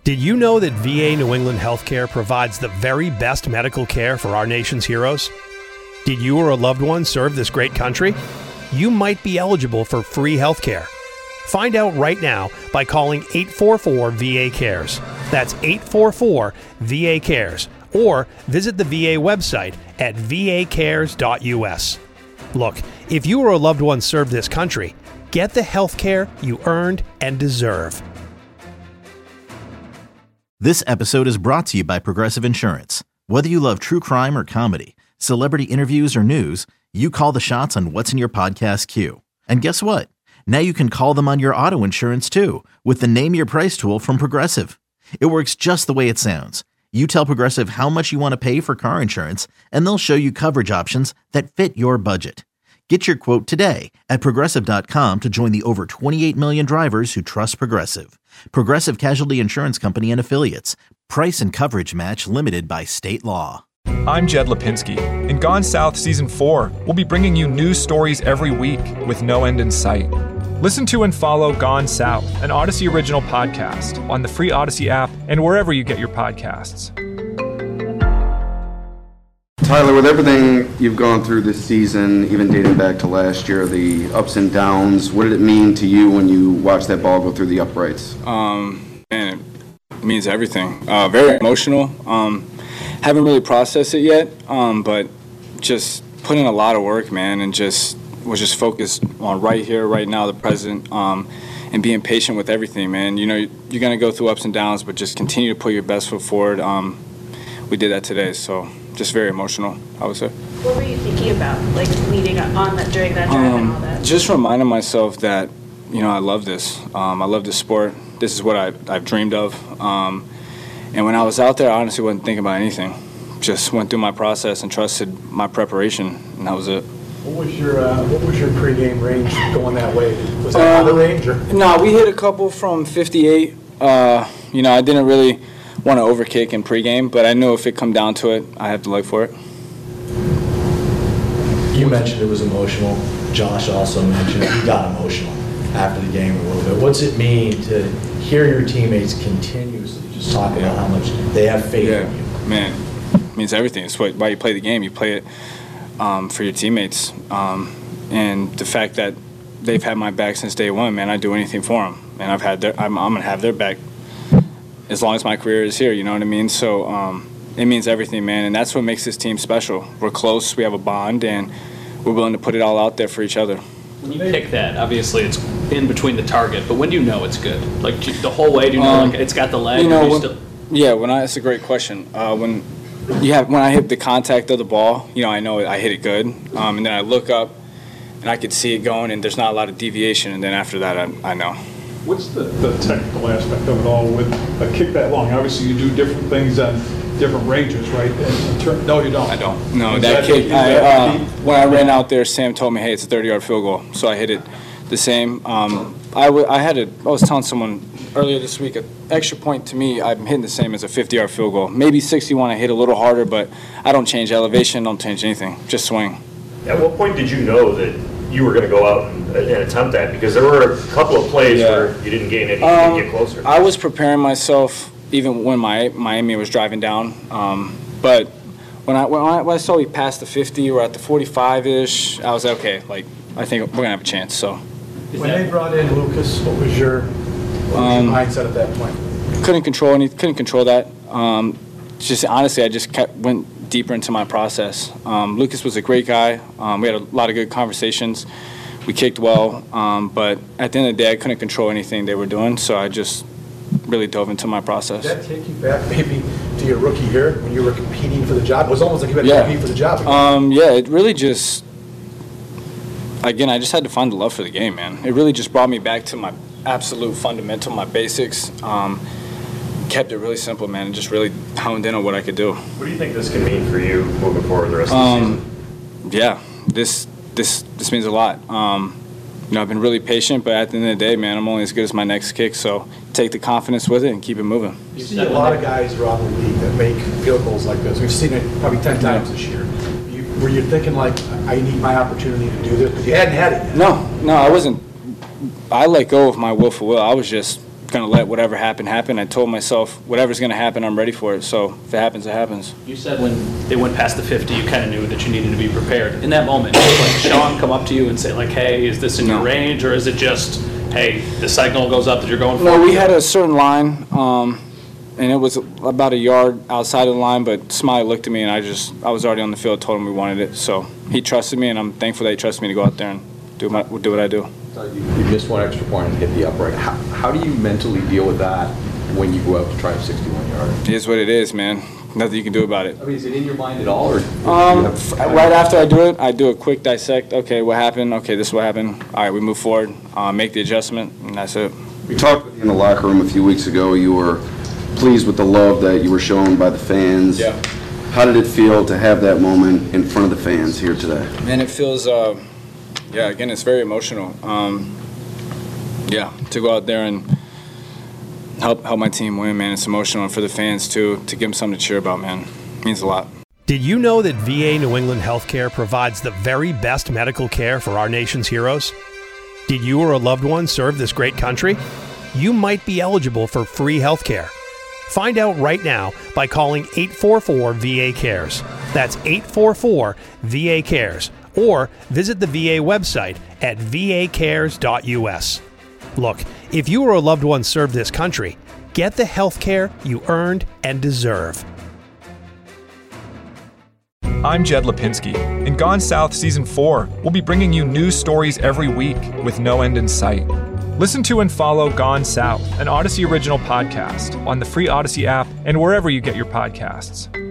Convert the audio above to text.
Did you know that VA New England Healthcare provides the very best medical care for our nation's heroes? Did you or a loved one serve this great country? You might be eligible for free healthcare. Find out right now by calling 844-VA-CARES. That's 844-VA-CARES. Or visit the VA website at vacares.us. Look, if you or a loved one served this country, get the health care you earned and deserve. This episode is brought to you by Progressive Insurance. Whether you love true crime or comedy, celebrity interviews or news, you call the shots on what's in your podcast queue. And guess what? Now you can call them on your auto insurance too with the Name Your Price tool from Progressive. It works just the way it sounds. You tell Progressive how much you want to pay for car insurance, and they'll show you coverage options that fit your budget. Get your quote today at Progressive.com to join the over 28 million drivers who trust Progressive. Progressive Casualty Insurance Company and Affiliates. Price and coverage match limited by state law. I'm Jed Lipinski. In Gone South Season 4, we'll be bringing you news stories every week with no end in sight. Listen to and follow Gone South, an Odyssey original podcast on the free Odyssey app and wherever you get your podcasts. Tyler, with everything you've gone through this season, even dating back to last year, the ups and downs, what did it mean to you when you watched that ball go through the uprights? Man, it means everything. Very emotional. Haven't really processed it yet, but just put in a lot of work, man, and was just focused on right here, right now, the present, and being patient with everything, man. You know, you're going to go through ups and downs, but just continue to put your best foot forward. We did that today, so just very emotional, I would say. What were you thinking about, like, leading on that during that drive and all that? Just reminding myself that, you know, I love this. I love this sport. This is what I've dreamed of. And when I was out there, I honestly wasn't thinking about anything. Just went through my process and trusted my preparation, and that was it. What was your pregame range going that way? Was that out of range? Or? No, we hit a couple from 58. You know, I didn't really want to overkick in pregame, but I knew if it come down to it, I had to look for it. You mentioned it was emotional. Josh also mentioned he got emotional after the game a little bit. What's it mean to hear your teammates continuously just talk about how much they have faith in you? Man, it means everything. It's why you play the game. You play it for your teammates. And the fact that they've had my back since day one, man, I'd do anything for them. And I'm going to have their back as long as my career is here, you know what I mean? So it means everything, man, and that's what makes this team special. We're close, we have a bond, and we're willing to put it all out there for each other. When you pick that, obviously it's in between the target, but when do you know it's good? Like the whole way, do you know like it's got the leg? You know, that's a great question. When I hit the contact of the ball, you know, I know I hit it good, and then I look up, and I could see it going, and there's not a lot of deviation, and then after that, I know. What's the technical aspect of it all with a kick that long? Obviously, you do different things on different ranges, right? No, you don't. I don't. No, that kick, when I ran out there, Sam told me, hey, it's a 30-yard field goal. So I hit it the same. I was telling someone earlier this week, an extra point to me, I'm hitting the same as a 50-yard field goal. Maybe 61, I hit a little harder, but I don't change elevation, don't change anything, just swing. At what point did you know that you were going to go out and attempt that? Because there were a couple of plays where you didn't gain any, you didn't get closer. I was preparing myself even when Miami was driving down. But when I saw we passed the 50, we're at the 45-ish, I was like, okay, like, I think we're going to have a chance. So when they brought in Lucas, what was your mindset at that point? Couldn't control that. Just honestly, I just went deeper into my process. Lucas was a great guy. We had a lot of good conversations. We kicked well, but at the end of the day, I couldn't control anything they were doing, so I just really dove into my process. Did that take you back maybe to your rookie year when you were competing for the job? It was almost like you had to compete for the job again. It really just, again, I just had to find the love for the game, man. It really just brought me back to my absolute fundamental, my basics. Kept it really simple, man, and just really honed in on what I could do. What do you think this can mean for you moving forward the rest of the season? Yeah, this means a lot. You know, I've been really patient, but at the end of the day, man, I'm only as good as my next kick, so take the confidence with it and keep it moving. You see a lot of guys around the league that make field goals like this. We've seen it probably 10 times this year. Were you thinking, like, I need my opportunity to do this? Because you hadn't had it yet. No, I wasn't. I let go of my will for will. I was just going to let whatever happen. I told myself, whatever's going to happen, I'm ready for it. So if it happens, it happens. You said when they went past the 50, you kind of knew that you needed to be prepared. In that moment, did like Sean come up to you and say, like, hey, is this in your range? Or is it just, hey, the signal goes up that you're going for? No, we had a certain line, and it was about a yard outside of the line, but Smiley looked at me, and I was already on the field, told him we wanted it. So he trusted me, and I'm thankful that he trusted me to go out there and do what I do. You missed one extra point and hit the upright. How do you mentally deal with that when you go out to try a 61-yarder? It is what it is, man. Nothing you can do about it. I mean, is it in your mind at all? Or right after I do a quick dissect. Okay, what happened? Okay, this is what happened. All right, we move forward, make the adjustment, and that's it. We talked with you in the locker room a few weeks ago. You were pleased with the love that you were shown by the fans. Yeah. How did it feel to have that moment in front of the fans here today? Man, it feels, again, it's very emotional. To go out there and help my team win, man, it's emotional. And for the fans, too, to give them something to cheer about, man, it means a lot. Did you know that VA New England Healthcare provides the very best medical care for our nation's heroes? Did you or a loved one serve this great country? You might be eligible for free healthcare. Find out right now by calling 844-VA-CARES. That's 844-VA-CARES. Or visit the VA website at vacares.us. Look, if you or a loved one served this country, get the health care you earned and deserve. I'm Jed Lipinski. In Gone South Season 4, we'll be bringing you news stories every week with no end in sight. Listen to and follow Gone South, an Odyssey original podcast, on the free Odyssey app and wherever you get your podcasts.